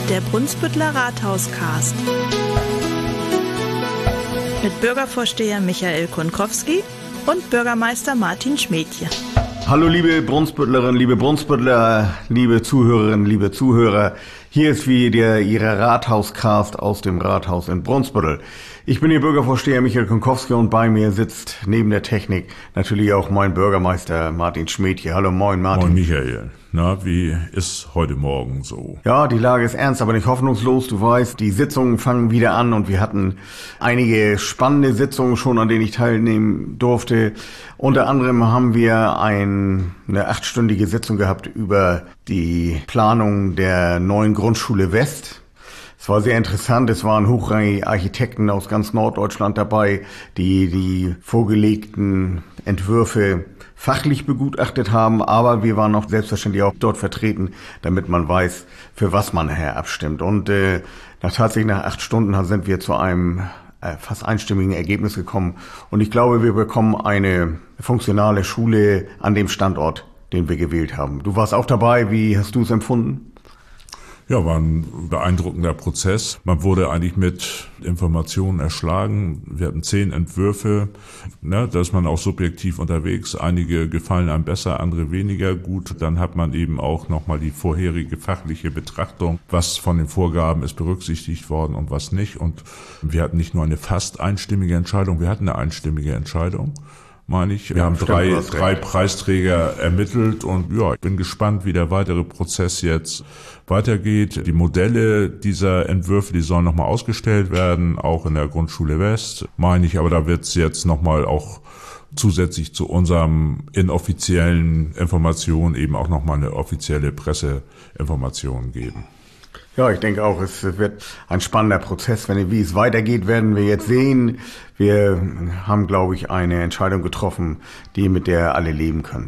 Der Brunsbüttler Rathauscast. Mit Bürgervorsteher Michael Kunkowski und Bürgermeister Martin Schmädje. Hallo liebe Brunsbüttlerinnen, liebe Brunsbüttler, liebe Zuhörerinnen, liebe Zuhörer. Hier ist wieder Ihr Rathauscast aus dem Rathaus in Brunsbüttel. Ich bin Ihr Bürgervorsteher Michael Kunkowski und bei mir sitzt neben der Technik natürlich auch mein Bürgermeister Martin Schmädje. Hallo, moin Martin. Moin Michael. Na, wie ist heute Morgen so? Ja, die Lage ist ernst, aber nicht hoffnungslos. Du weißt, die Sitzungen fangen wieder an und wir hatten einige spannende Sitzungen schon, an denen ich teilnehmen durfte. Unter anderem haben wir eine 8-stündige Sitzung gehabt über die Planung der neuen Grundschule West. Es war sehr interessant, es waren hochrangige Architekten aus ganz Norddeutschland dabei, die vorgelegten Entwürfe fachlich begutachtet haben, aber wir waren auch selbstverständlich auch dort vertreten, damit man weiß, für was man nachher abstimmt. Und nach 8 Stunden sind wir zu einem fast einstimmigen Ergebnis gekommen. Und ich glaube, wir bekommen eine funktionale Schule an dem Standort, den wir gewählt haben. Du warst auch dabei, wie hast du es empfunden? Ja, war ein beeindruckender Prozess. Man wurde eigentlich mit Informationen erschlagen. Wir hatten 10 Entwürfe, da ist man auch subjektiv unterwegs. Einige gefallen einem besser, andere weniger gut. Dann hat man eben auch nochmal die vorherige fachliche Betrachtung, was von den Vorgaben ist berücksichtigt worden und was nicht. Und wir hatten nicht nur eine fast einstimmige Entscheidung, wir hatten eine einstimmige Entscheidung, meine ich. Wir haben drei Preisträger ermittelt und ja, ich bin gespannt, wie der weitere Prozess jetzt weitergeht. Die Modelle dieser Entwürfe, die sollen nochmal ausgestellt werden, auch in der Grundschule West, meine ich, aber da wird es jetzt nochmal auch zusätzlich zu unserem inoffiziellen Informationen eben auch nochmal eine offizielle Presseinformation geben. Ja, ich denke auch, es wird ein spannender Prozess. Wie es weitergeht, werden wir jetzt sehen. Wir haben, glaube ich, eine Entscheidung getroffen, mit der alle leben können.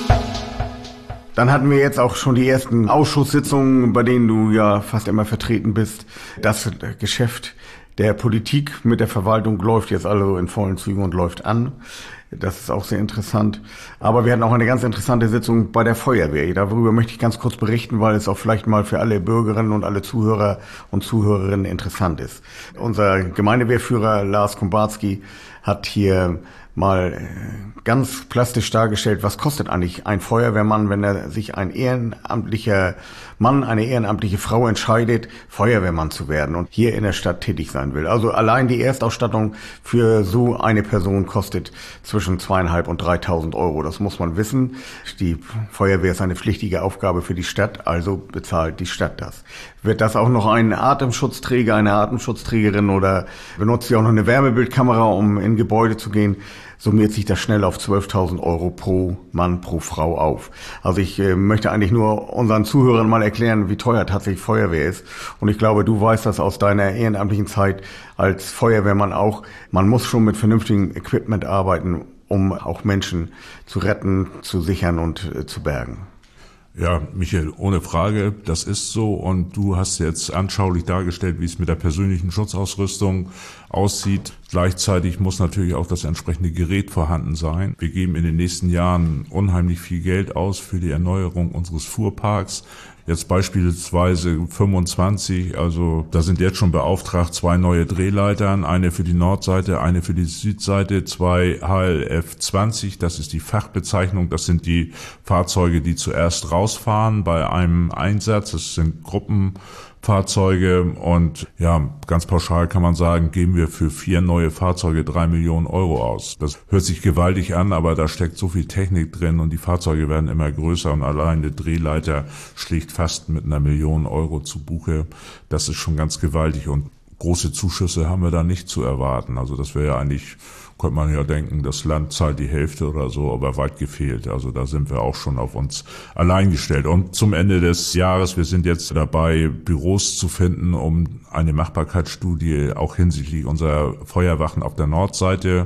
Dann hatten wir jetzt auch schon die ersten Ausschusssitzungen, bei denen du ja fast immer vertreten bist. Das Geschäft der Politik mit der Verwaltung läuft jetzt also in vollen Zügen und läuft an. Das ist auch sehr interessant. Aber wir hatten auch eine ganz interessante Sitzung bei der Feuerwehr. Darüber möchte ich ganz kurz berichten, weil es auch vielleicht mal für alle Bürgerinnen und alle Zuhörer und Zuhörerinnen interessant ist. Unser Gemeindewehrführer Lars Kumbarski hat hier mal ganz plastisch dargestellt, was kostet eigentlich ein Feuerwehrmann, wenn er sich ein ehrenamtlicher Mann, eine ehrenamtliche Frau entscheidet, Feuerwehrmann zu werden und hier in der Stadt tätig sein will. Also allein die Erstausstattung für so eine Person kostet zwischen 2.500 und 3.000 Euro. Das muss man wissen. Die Feuerwehr ist eine pflichtige Aufgabe für die Stadt, also bezahlt die Stadt das. Wird das auch noch ein Atemschutzträger, eine Atemschutzträgerin oder benutzt sie auch noch eine Wärmebildkamera, um in Gebäude zu gehen, summiert sich das schnell auf 12.000 Euro pro Mann, pro Frau auf. Also ich möchte eigentlich nur unseren Zuhörern mal erklären, wie teuer tatsächlich Feuerwehr ist. Und ich glaube, du weißt das aus deiner ehrenamtlichen Zeit als Feuerwehrmann auch. Man muss schon mit vernünftigem Equipment arbeiten, um auch Menschen zu retten, zu sichern und zu bergen. Ja, Michael, ohne Frage, das ist so und du hast jetzt anschaulich dargestellt, wie es mit der persönlichen Schutzausrüstung aussieht. Gleichzeitig muss natürlich auch das entsprechende Gerät vorhanden sein. Wir geben in den nächsten Jahren unheimlich viel Geld aus für die Erneuerung unseres Fuhrparks. Jetzt beispielsweise 25, also da sind jetzt schon beauftragt 2 neue Drehleitern, eine für die Nordseite, eine für die Südseite, 2 HLF 20, das ist die Fachbezeichnung, das sind die Fahrzeuge, die zuerst rausfahren bei einem Einsatz, das sind Gruppenfahrzeuge und ja, ganz pauschal kann man sagen, geben wir für 4 neue Fahrzeuge 3 Millionen Euro aus. Das hört sich gewaltig an, aber da steckt so viel Technik drin und die Fahrzeuge werden immer größer und allein der Drehleiter schlägt fast mit 1 Million Euro zu Buche. Das ist schon ganz gewaltig und große Zuschüsse haben wir da nicht zu erwarten. Also das wäre ja eigentlich, könnte man ja denken, das Land zahlt die Hälfte oder so, aber weit gefehlt. Also da sind wir auch schon auf uns allein gestellt. Und zum Ende des Jahres, wir sind jetzt dabei, Büros zu finden, um eine Machbarkeitsstudie auch hinsichtlich unserer Feuerwachen auf der Nordseite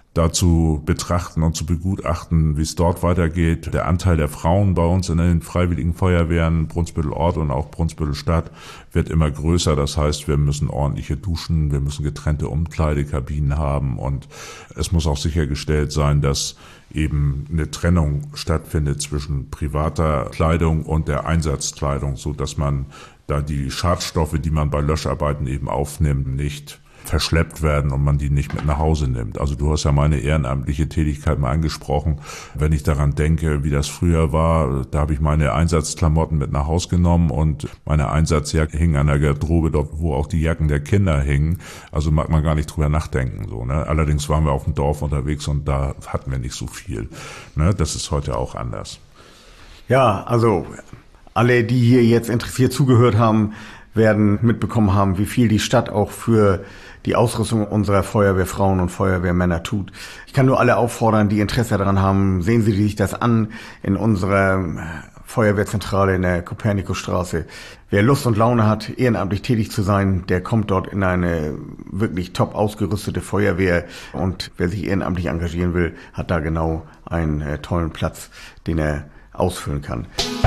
dazu betrachten und zu begutachten, wie es dort weitergeht. Der Anteil der Frauen bei uns in den Freiwilligen Feuerwehren, Brunsbüttel-Ort und auch Brunsbüttel-Stadt, wird immer größer. Das heißt, wir müssen ordentliche Duschen, wir müssen getrennte Umkleidekabinen haben und es muss auch sichergestellt sein, dass eben eine Trennung stattfindet zwischen privater Kleidung und der Einsatzkleidung, so dass man da die Schadstoffe, die man bei Löscharbeiten eben aufnimmt, nicht verschleppt werden und man die nicht mit nach Hause nimmt. Also du hast ja meine ehrenamtliche Tätigkeit mal angesprochen. Wenn ich daran denke, wie das früher war, da habe ich meine Einsatzklamotten mit nach Hause genommen und meine Einsatzjacke hing an der Garderobe, dort wo auch die Jacken der Kinder hingen. Also mag man gar nicht drüber nachdenken. So, ne? Allerdings waren wir auf dem Dorf unterwegs und da hatten wir nicht so viel. Ne? Das ist heute auch anders. Ja, also alle, die hier jetzt interessiert zugehört haben, werden mitbekommen haben, wie viel die Stadt auch für die Ausrüstung unserer Feuerwehrfrauen und Feuerwehrmänner tut. Ich kann nur alle auffordern, die Interesse daran haben, sehen Sie sich das an in unserer Feuerwehrzentrale in der Kopernikusstraße. Wer Lust und Laune hat, ehrenamtlich tätig zu sein, der kommt dort in eine wirklich top ausgerüstete Feuerwehr. Und wer sich ehrenamtlich engagieren will, hat da genau einen tollen Platz, den er ausfüllen kann.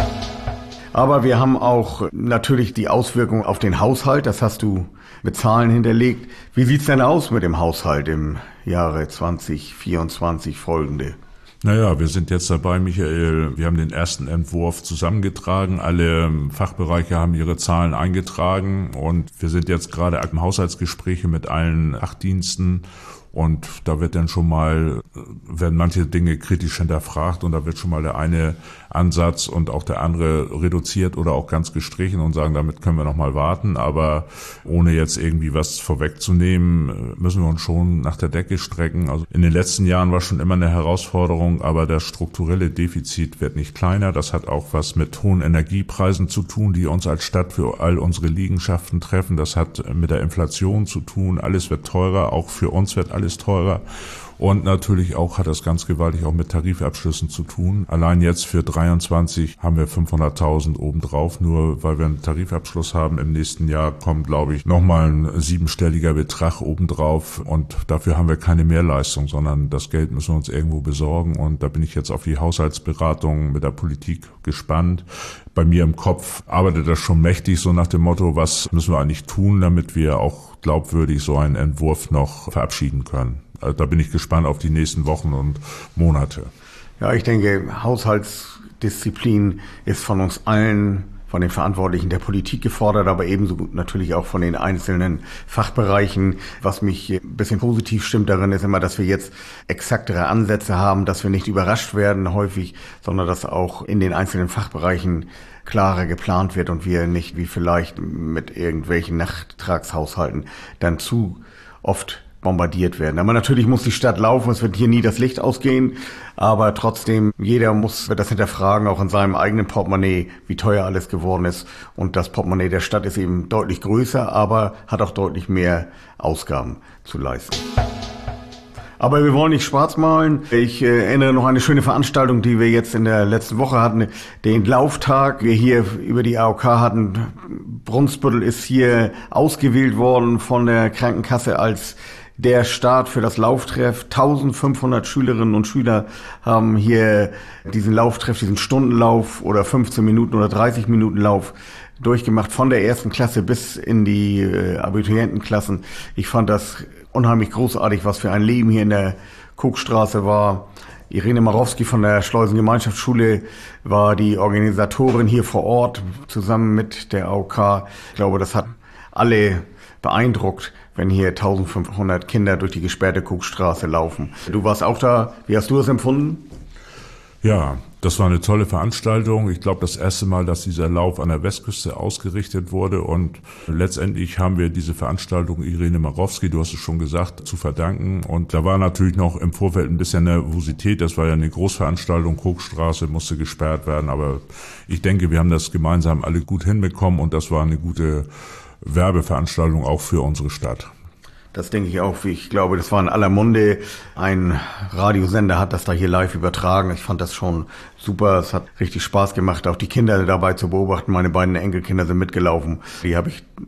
Aber wir haben auch natürlich die Auswirkung auf den Haushalt. Das hast du mit Zahlen hinterlegt. Wie sieht's denn aus mit dem Haushalt im Jahre 2024 folgende? Naja, wir sind jetzt dabei, Michael. Wir haben den ersten Entwurf zusammengetragen. Alle Fachbereiche haben ihre Zahlen eingetragen und wir sind jetzt gerade im Haushaltsgespräche mit allen Fachdiensten. Und da wird dann schon mal, werden manche Dinge kritisch hinterfragt und da wird schon mal der eine Ansatz und auch der andere reduziert oder auch ganz gestrichen und sagen, damit können wir noch mal warten. Aber ohne jetzt irgendwie was vorwegzunehmen, müssen wir uns schon nach der Decke strecken. Also in den letzten Jahren war schon immer eine Herausforderung, aber das strukturelle Defizit wird nicht kleiner. Das hat auch was mit hohen Energiepreisen zu tun, die uns als Stadt für all unsere Liegenschaften treffen. Das hat mit der Inflation zu tun. Alles wird teurer, auch für uns wird alles teurer. Und natürlich auch hat das ganz gewaltig auch mit Tarifabschlüssen zu tun. Allein jetzt für 23 haben wir 500.000 obendrauf, nur weil wir einen Tarifabschluss haben. Im nächsten Jahr kommt, glaube ich, nochmal ein 7-stelliger Betrag obendrauf. Und dafür haben wir keine Mehrleistung, sondern das Geld müssen wir uns irgendwo besorgen. Und da bin ich jetzt auf die Haushaltsberatung mit der Politik gespannt. Bei mir im Kopf arbeitet das schon mächtig, so nach dem Motto, was müssen wir eigentlich tun, damit wir auch glaubwürdig so einen Entwurf noch verabschieden können. Da bin ich gespannt auf die nächsten Wochen und Monate. Ja, ich denke, Haushaltsdisziplin ist von uns allen, von den Verantwortlichen der Politik gefordert, aber ebenso gut natürlich auch von den einzelnen Fachbereichen. Was mich ein bisschen positiv stimmt darin, ist immer, dass wir jetzt exaktere Ansätze haben, dass wir nicht überrascht werden häufig, sondern dass auch in den einzelnen Fachbereichen klarer geplant wird und wir nicht wie vielleicht mit irgendwelchen Nachtragshaushalten dann zu oft bombardiert werden. Aber natürlich muss die Stadt laufen, es wird hier nie das Licht ausgehen, aber trotzdem, jeder wird das hinterfragen, auch in seinem eigenen Portemonnaie, wie teuer alles geworden ist. Und das Portemonnaie der Stadt ist eben deutlich größer, aber hat auch deutlich mehr Ausgaben zu leisten. Aber wir wollen nicht schwarz malen. Ich erinnere noch an eine schöne Veranstaltung, die wir jetzt in der letzten Woche hatten, den Lauftag. Wir hier über die AOK hatten. Brunsbüttel ist hier ausgewählt worden von der Krankenkasse als der Start für das Lauftreff. 1500 Schülerinnen und Schüler haben hier diesen Lauftreff, diesen Stundenlauf oder 15 Minuten oder 30 Minuten Lauf durchgemacht, von der ersten Klasse bis in die Abiturientenklassen. Ich fand das unheimlich großartig, was für ein Leben hier in der Kochstraße war. Irene Marowski von der Schleusengemeinschaftsschule war die Organisatorin hier vor Ort, zusammen mit der AOK. Ich glaube, das hat alle beeindruckt, wenn hier 1500 Kinder durch die gesperrte Kochstraße laufen. Du warst auch da. Wie hast du es empfunden? Ja, das war eine tolle Veranstaltung. Ich glaube, das erste Mal, dass dieser Lauf an der Westküste ausgerichtet wurde. Und letztendlich haben wir diese Veranstaltung Irene Marowski, du hast es schon gesagt, zu verdanken. Und da war natürlich noch im Vorfeld ein bisschen Nervosität. Das war ja eine Großveranstaltung. Kochstraße musste gesperrt werden. Aber ich denke, wir haben das gemeinsam alle gut hinbekommen. Und das war eine gute Werbeveranstaltung auch für unsere Stadt. Das denke ich auch. Ich glaube, das war in aller Munde. Ein Radiosender hat das da hier live übertragen. Ich fand das schon super. Es hat richtig Spaß gemacht, auch die Kinder dabei zu beobachten. Meine beiden Enkelkinder sind mitgelaufen. Die habe ich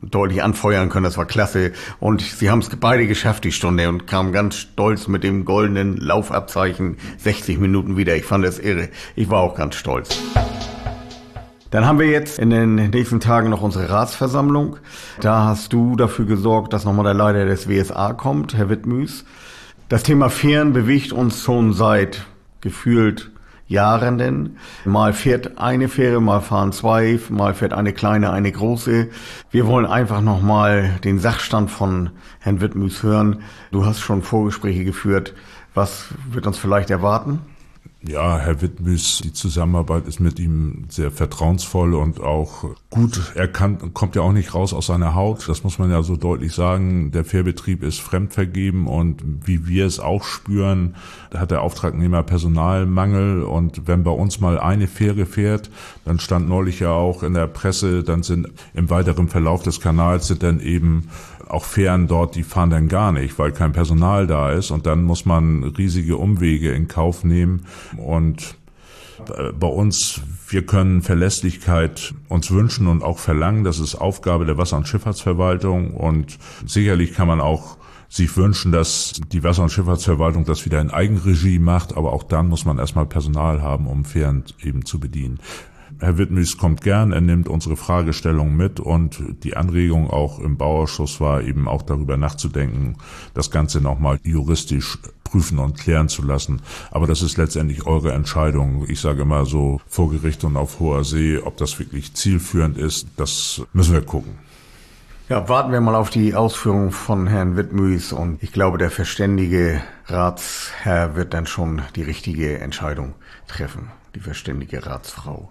deutlich anfeuern können. Das war klasse. Und sie haben es beide geschafft, die Stunde, und kamen ganz stolz mit dem goldenen Laufabzeichen 60 Minuten wieder. Ich fand das irre. Ich war auch ganz stolz. Dann haben wir jetzt in den nächsten Tagen noch unsere Ratsversammlung. Da hast du dafür gesorgt, dass nochmal der Leiter des WSA kommt, Herr Wittmüß. Das Thema Fähren bewegt uns schon seit gefühlt Jahren denn. Mal fährt eine Fähre, mal fahren zwei, mal fährt eine kleine, eine große. Wir wollen einfach nochmal den Sachstand von Herrn Wittmüß hören. Du hast schon Vorgespräche geführt. Was wird uns vielleicht erwarten? Ja, Herr Wittmüß, die Zusammenarbeit ist mit ihm sehr vertrauensvoll und auch gut. Er kommt ja auch nicht raus aus seiner Haut. Das muss man ja so deutlich sagen. Der Fährbetrieb ist fremdvergeben und wie wir es auch spüren, hat der Auftragnehmer Personalmangel. Und wenn bei uns mal eine Fähre fährt, dann stand neulich ja auch in der Presse, dann sind im weiteren Verlauf des Kanals sind dann eben auch Fähren dort, die fahren dann gar nicht, weil kein Personal da ist, und dann muss man riesige Umwege in Kauf nehmen. Und bei uns, wir können Verlässlichkeit uns wünschen und auch verlangen. Das ist Aufgabe der Wasser- und Schifffahrtsverwaltung, und sicherlich kann man auch sich wünschen, dass die Wasser- und Schifffahrtsverwaltung das wieder in Eigenregie macht, aber auch dann muss man erstmal Personal haben, um Fähren eben zu bedienen. Herr Wittmüß kommt gern, er nimmt unsere Fragestellung mit, und die Anregung auch im Bauausschuss war eben auch darüber nachzudenken, das Ganze nochmal juristisch prüfen und klären zu lassen. Aber das ist letztendlich eure Entscheidung. Ich sage immer so, vor Gericht und auf hoher See, ob das wirklich zielführend ist, das müssen wir gucken. Ja, warten wir mal auf die Ausführungen von Herrn Wittmüß, und ich glaube, der verständige Ratsherr wird dann schon die richtige Entscheidung treffen. Die verständige Ratsfrau.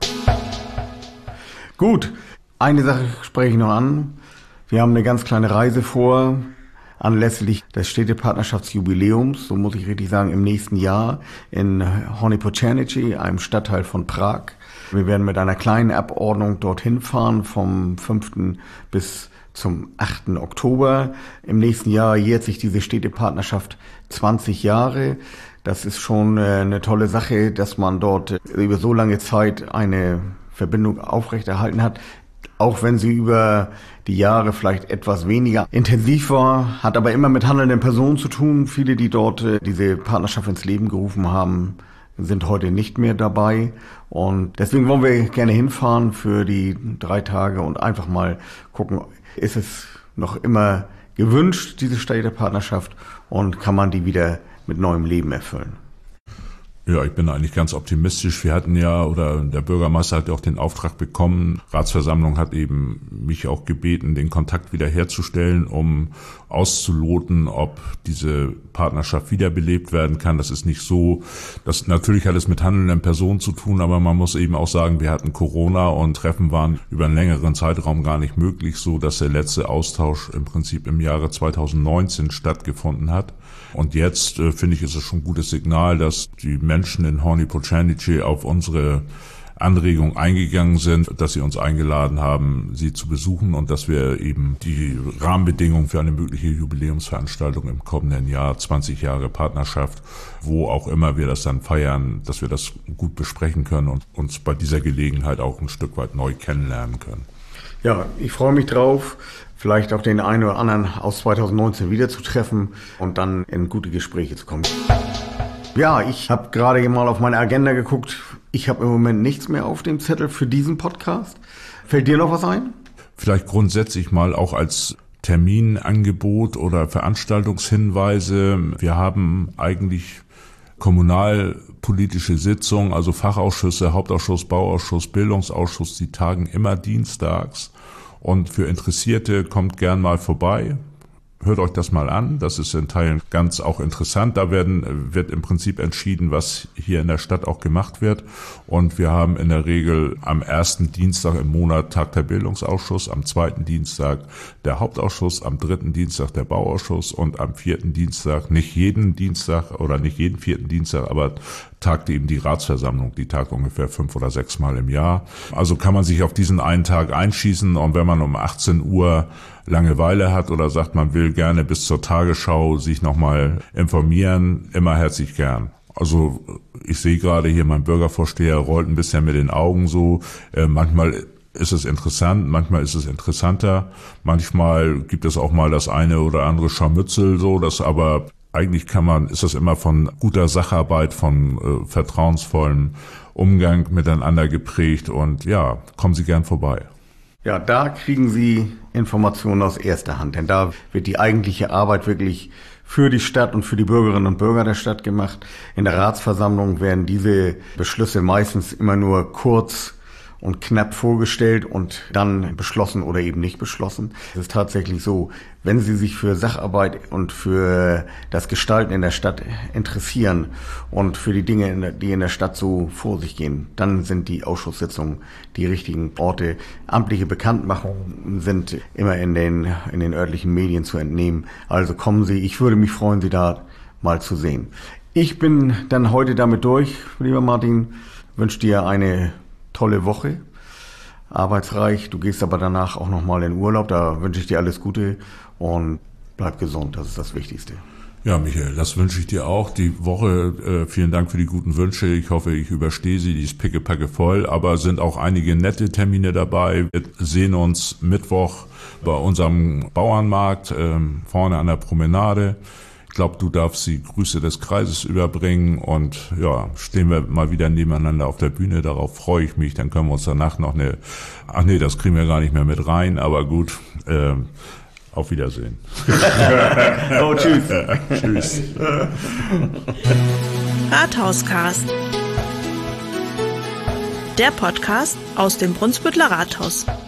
Gut, eine Sache spreche ich noch an. Wir haben eine ganz kleine Reise vor, anlässlich des Städtepartnerschaftsjubiläums, so muss ich richtig sagen, im nächsten Jahr in Horní Počernice, einem Stadtteil von Prag. Wir werden mit einer kleinen Abordnung dorthin fahren, vom 5. bis zum 8. Oktober. Im nächsten Jahr jährt sich diese Städtepartnerschaft 20 Jahre. Das ist schon eine tolle Sache, dass man dort über so lange Zeit eine Verbindung aufrechterhalten hat. Auch wenn sie über die Jahre vielleicht etwas weniger intensiv war, hat aber immer mit handelnden Personen zu tun. Viele, die dort diese Partnerschaft ins Leben gerufen haben, sind heute nicht mehr dabei. Und deswegen wollen wir gerne hinfahren für die 3 Tage und einfach mal gucken, ist es noch immer gewünscht, diese Städtepartnerschaft, und kann man die wieder mit neuem Leben erfüllen? Ja, ich bin eigentlich ganz optimistisch. Wir hatten ja, oder der Bürgermeister hat ja auch den Auftrag bekommen, Ratsversammlung hat eben mich auch gebeten, den Kontakt wiederherzustellen, um auszuloten, ob diese Partnerschaft wiederbelebt werden kann. Das ist nicht so, das natürlich hat es mit handelnden Personen zu tun, aber man muss eben auch sagen, wir hatten Corona und Treffen waren über einen längeren Zeitraum gar nicht möglich, so dass der letzte Austausch im Prinzip im Jahre 2019 stattgefunden hat. Und jetzt finde ich, ist es schon ein gutes Signal, dass die Menschen in Horní Počernice auf unsere Anregung eingegangen sind, dass sie uns eingeladen haben, sie zu besuchen, und dass wir eben die Rahmenbedingungen für eine mögliche Jubiläumsveranstaltung im kommenden Jahr, 20 Jahre Partnerschaft, wo auch immer wir das dann feiern, dass wir das gut besprechen können und uns bei dieser Gelegenheit auch ein Stück weit neu kennenlernen können. Ja, ich freue mich drauf, vielleicht auch den einen oder anderen aus 2019 wiederzutreffen und dann in gute Gespräche zu kommen. Ja, ich habe gerade mal auf meine Agenda geguckt. Ich habe im Moment nichts mehr auf dem Zettel für diesen Podcast. Fällt dir noch was ein? Vielleicht grundsätzlich mal auch als Terminangebot oder Veranstaltungshinweise. Wir haben eigentlich kommunalpolitische Sitzungen, also Fachausschüsse, Hauptausschuss, Bauausschuss, Bildungsausschuss, die tagen immer dienstags. Und für Interessierte kommt gern mal vorbei. Hört euch das mal an, das ist in Teilen ganz auch interessant. Da wird im Prinzip entschieden, was hier in der Stadt auch gemacht wird. Und wir haben in der Regel am 1. Dienstag im Monat tagt der Bildungsausschuss, am 2. Dienstag der Hauptausschuss, am 3. Dienstag der Bauausschuss und am 4. Dienstag, nicht jeden Dienstag oder nicht jeden 4. Dienstag, aber tagt eben die Ratsversammlung, die tagt ungefähr 5 oder 6 Mal im Jahr. Also kann man sich auf diesen einen Tag einschießen, und wenn man um 18 Uhr Langeweile hat oder sagt, man will gerne bis zur Tagesschau sich nochmal informieren, immer herzlich gern. Also ich sehe gerade hier, mein Bürgervorsteher rollt ein bisschen mit den Augen so. Manchmal ist es interessant, manchmal ist es interessanter, manchmal gibt es auch mal das eine oder andere Scharmützel, so, das aber eigentlich ist das immer von guter Sacharbeit, von vertrauensvollem Umgang miteinander geprägt und ja, kommen Sie gern vorbei. Ja, da kriegen Sie Informationen aus erster Hand, denn da wird die eigentliche Arbeit wirklich für die Stadt und für die Bürgerinnen und Bürger der Stadt gemacht. In der Ratsversammlung werden diese Beschlüsse meistens immer nur kurz und knapp vorgestellt und dann beschlossen oder eben nicht beschlossen. Es ist tatsächlich so, wenn Sie sich für Sacharbeit und für das Gestalten in der Stadt interessieren und für die Dinge, die in der Stadt so vor sich gehen, dann sind die Ausschusssitzungen die richtigen Orte. Amtliche Bekanntmachungen sind immer in den örtlichen Medien zu entnehmen. Also kommen Sie, ich würde mich freuen, Sie da mal zu sehen. Ich bin dann heute damit durch, lieber Martin, wünsche dir eine tolle Woche, arbeitsreich. Du gehst aber danach auch nochmal in Urlaub. Da wünsche ich dir alles Gute und bleib gesund. Das ist das Wichtigste. Ja, Michael, das wünsche ich dir auch. Die Woche, vielen Dank für die guten Wünsche. Ich hoffe, ich überstehe sie. Die ist pickepacke voll, aber sind auch einige nette Termine dabei. Wir sehen uns Mittwoch bei unserem Bauernmarkt vorne an der Promenade. Ich glaube, du darfst die Grüße des Kreises überbringen und ja, stehen wir mal wieder nebeneinander auf der Bühne. Darauf freue ich mich. Dann können wir uns danach noch das kriegen wir gar nicht mehr mit rein, aber gut, auf Wiedersehen. Oh, tschüss. Tschüss. Rathauscast. Der Podcast aus dem Brunsbüttler Rathaus.